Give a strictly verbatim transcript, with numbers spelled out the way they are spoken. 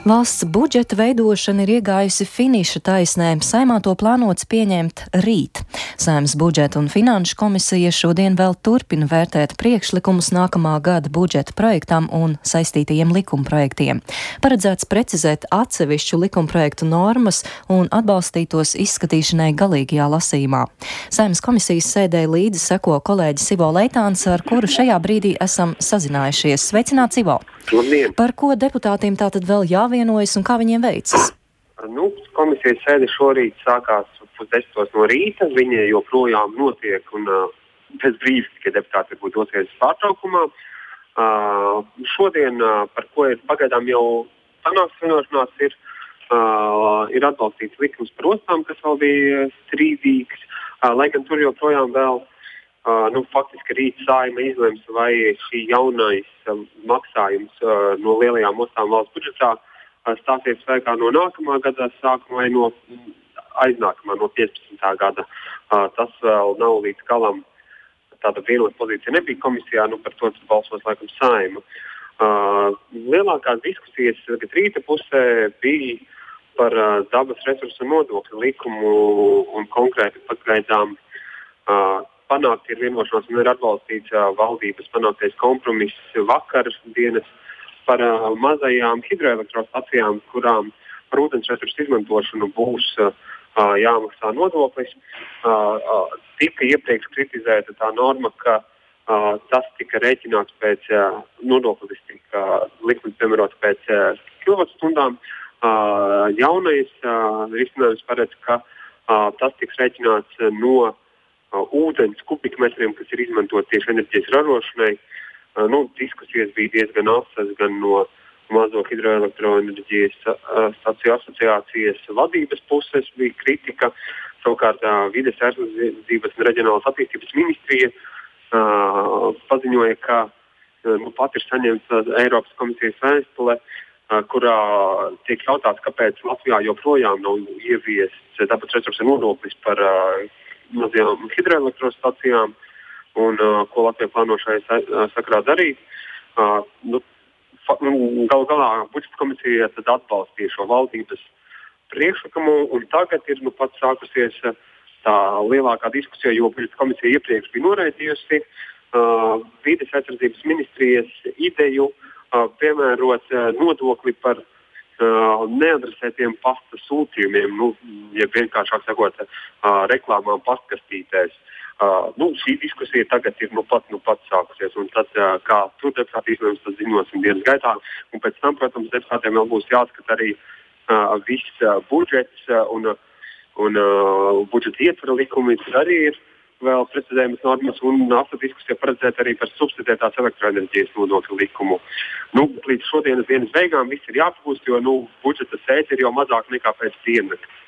Valsts budžeta veidošana ir iegājusi finiša taisnē. Saimā to plānots pieņemt rīt. Saeimas budžeta un finanšu komisija šodien vēl turpina vērtēt priekšlikumus nākamā gada budžeta projektam un saistītajiem likumprojektiem. Paredzēts precizēt atsevišķu likumprojektu normas un atbalstīt tos izskatīšanai galīgajā lasījumā. Saeimas komisijas sēdē līdzi seko kolēģis Ivo Leitāns, ar kuru šajā brīdī esam sazinājušies. Sveicināts, Ivo! Labdien! Par ko deputātiem tātad vēl jāvienojas un kā viņiem veicas? Nu, komisijas sēde šorīt sākās pusdesmitos no rīta. Viņa joprojām notiek un uh, pēc brīža tikai deputāti varbūt dosies pārtraukumā. Uh, šodien, uh, par ko ir pagaidām jau panākts vienošanās, ir, uh, ir atbalstīts likums par ostām, kas vēl bija strīdīgs, uh, lai gan tur joprojām vēl Uh, nu, faktiski rīt Saeima izlems, vai šī jaunais uh, maksājums uh, no lielajām ostām valsts budžetā uh, stāsies spēkā no nākamā gada sākuma vai no aiznākamā, no piecpadsmitā gada. Uh, tas vēl nav līdz galam, tāda vienota pozīcija nebija komisijā, nu par to balsos laikam Saeima. Uh, lielākās diskusijas tagad rīta pusē bija par uh, dabas resursu nodokļu likumu un konkrēti pagaidām uh, panākt ir vienošanās un ir atbalstīts uh, valdības panāktais kompromiss vakar dienas par uh, mazajām hidroelektrostacijām, kurām par ūdens resursu izmantošanu būs uh, jāmaksā nodoklis. Uh, uh, tika iepriekš kritizēta tā norma, ka uh, tas tika rēķināts pēc uh, nodoklis, tika uh, likums piemērots pēc uh, kilovatstundām. Uh, jaunais uh, risinājums paredz, ka uh, tas tiks rēķināts uh, no Uh, ūdens kubikmetriem, kas ir izmantot tieši enerģijas ražošanai. Uh, nu, diskusijas bija diezgan asas gan no mazo hidroelektroenerģijas uh, staciju asociācijas vadības puses, bija kritika. Savukārt uh, vides aizsardzības un reģionālās attīstības ministrija uh, paziņoja, ka uh, nu, pat ir saņemta uh, Eiropas komisijas vēstule, uh, kurā tiek jautāts, kāpēc Latvijā joprojām nav ieviests dabas resursu nodoklis par uh, mazajām hidroelektrostacijām un uh, ko Latvija plāno šajā uh, sakarā darīt. Uh, nu, fa, nu, gal galā budžeta komisija tad atbalstīja šo valdības priekšlikumu un tagad ir nu, pat sākusies uh, tā lielākā diskusija, jo budžeta komisija iepriekš bija noraidījusi uh, vides aizsardzības ministrijas ideju uh, piemērot uh, nodokli par Uh, neadresētiem pasta sūtījumiem, nu, ja vienkāršāk sakot, uh, reklāmām pastkastītēs. Uh, nu, šī diskusija tagad ir nu pat, nu pat sākusies, un tad, uh, kā tur deputāti izlems, tad ziņosim dienas gaitā, un pēc tam, protams, deputātiem vēl būs jāskata arī uh, viss uh, budžets uh, un, un uh, budžeta ietvara likumi, tas arī ir vēl precizējumas normas, un asa diskusija paredzēt arī par subsidētās elektroenerģijas nodokļu likumu. Nu, līdz šodienas dienas beigām viss ir jāpagūst, jo nu, budžeta sēde ir jau mazāk nekā pēc diennakts.